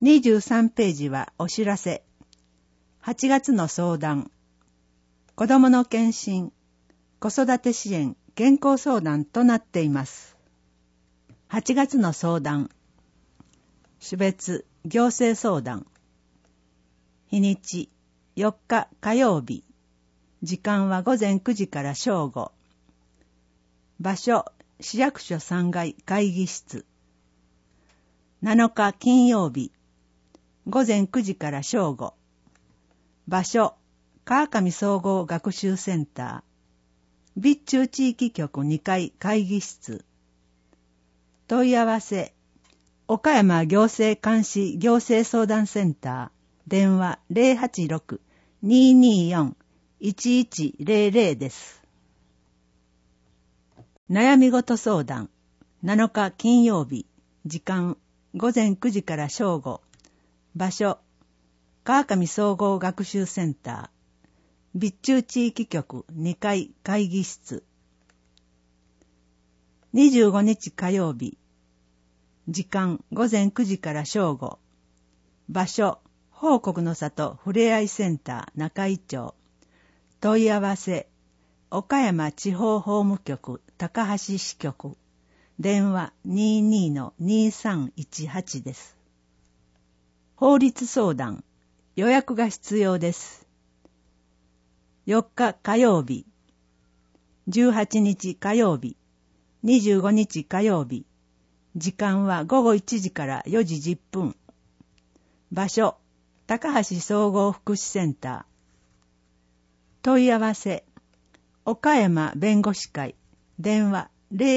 23ページはお知らせ。8月の相談。子どもの検診、子育て支援、健康相談となっています。8月の相談。種別、行政相談。日にち、4日火曜日。時間は午前9時から正午。場所、市役所3階会議室。7日金曜日。午前9時から正午。場所、川上総合学習センター。備中地域局2階会議室。問い合わせ、岡山行政監視行政相談センター。電話 086-224-1100 です。悩み事相談。7日金曜日。時間、午前9時から正午。場所、川上総合学習センター。備中地域局2階会議室。25日火曜日。時間、午前9時から正午。場所、報国の里ふれあいセンター中井町。問い合わせ、岡山地方法務局高橋支局。電話 22-2318 です。法律相談。予約が必要です。4日火曜日。18日火曜日。25日火曜日。時間は午後1時から4時10分。場所、高橋総合福祉センター。問い合わせ、岡山弁護士会。電話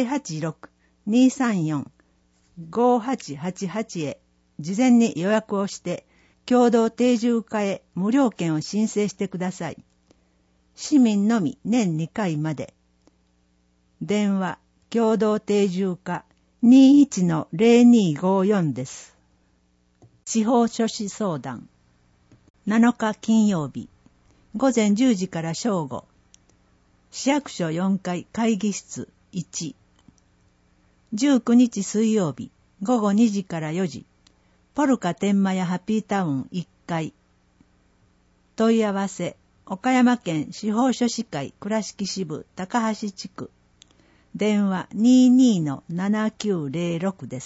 086-234-5888 へ。事前に予約をして、共同定住化へ無料券を申請してください。市民のみ年2回まで。電話、共同定住化 21-0254 です。司法書士相談。7日金曜日。午前10時から正午。市役所4階会議室1。19日水曜日。午後2時から4時。ポルカ天満屋ハッピータウン1階。問い合わせ、岡山県司法書士会倉敷支部高橋地区。電話 22-7906 です。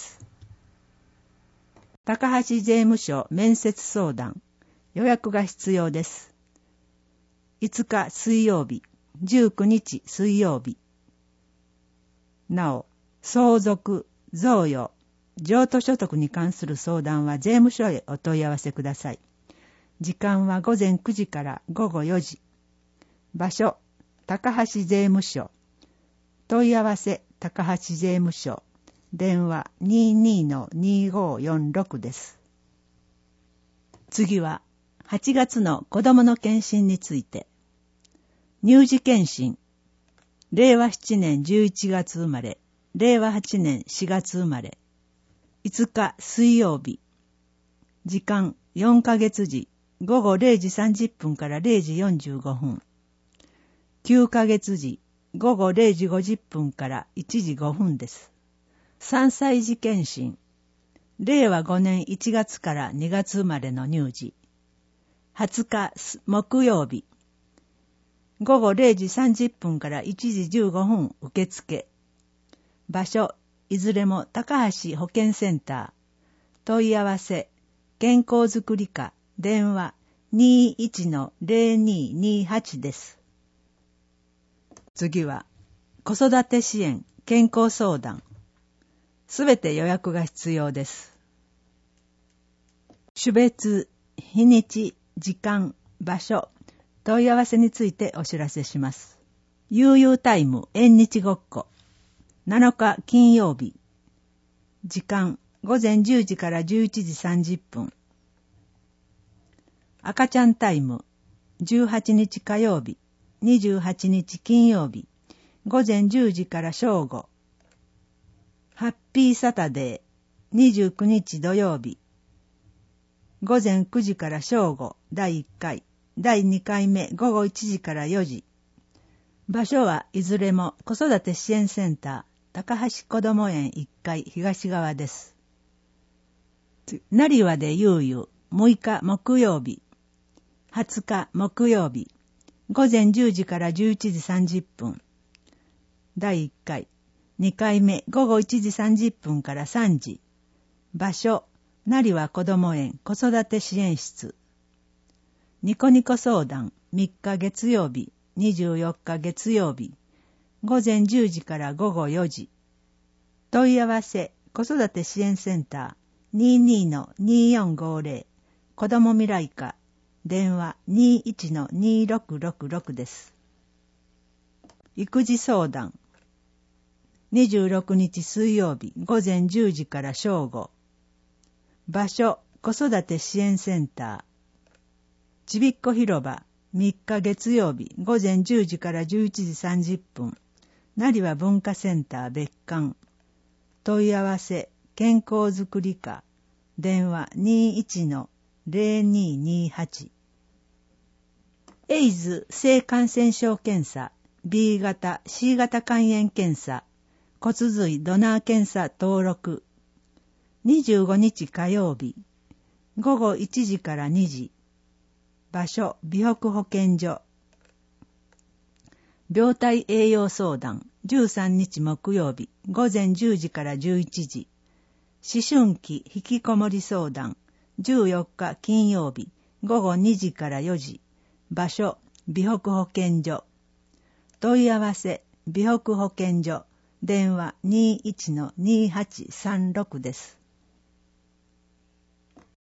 高橋税務署面接相談。予約が必要です。5日水曜日、19日水曜日。なお、相続、贈与、譲渡所得に関する相談は税務署へお問い合わせください。時間は午前9時から午後4時。場所、高橋税務署。問い合わせ、高橋税務署。電話 22-2546 です。次は、8月の子どもの検診について。乳児検診。令和7年11月生まれ、令和8年4月生まれ。5日水曜日。時間4ヶ月時、午後0時30分から0時45分。9ヶ月時、午後0時50分から1時5分です。3歳児検診。令和5年1月から2月生まれの乳児。20日木曜日。午後0時30分から1時15分受付。場所、いずれも高橋保健センター。問い合わせ、健康づくり課、電話 21-0228 です。次は、子育て支援、健康相談。すべて予約が必要です。種別、日にち、時間、場所、問い合わせについてお知らせします。悠々タイム縁日ごっこ。7日金曜日。時間、午前10時から11時30分。赤ちゃんタイム。18日火曜日。28日金曜日。午前10時から正午。ハッピーサタデー。29日土曜日。午前9時から正午。第1回。第2回目午後1時から4時。場所はいずれも子育て支援センター高橋こども園1階東側です。 成羽でゆうゆう、6日木曜日、20日木曜日、午前10時から11時30分。第1回、2回目、午後1時30分から3時。場所、成羽こども園子育て支援室。ニコニコ相談、3日月曜日、24日月曜日、午前10時から午後4時。問い合わせ、子育て支援センター 22-2450 子ども未来課電話 21-2666 です。育児相談26日水曜日午前10時から正午。場所、子育て支援センターちびっこ広場3日月曜日午前10時から11時30分。成羽文化センター別館。問い合わせ、健康づくり課電話 21-0228。エイズ性感染症検査 B 型 C 型肝炎検査骨髄ドナー検査登録。25日火曜日午後1時から2時。場所、美北保健所。病態栄養相談13日木曜日午前10時から11時。思春期引きこもり相談14日金曜日午後2時から4時。場所、美北保健所。問い合わせ、美北保健所。電話 21-2836 です。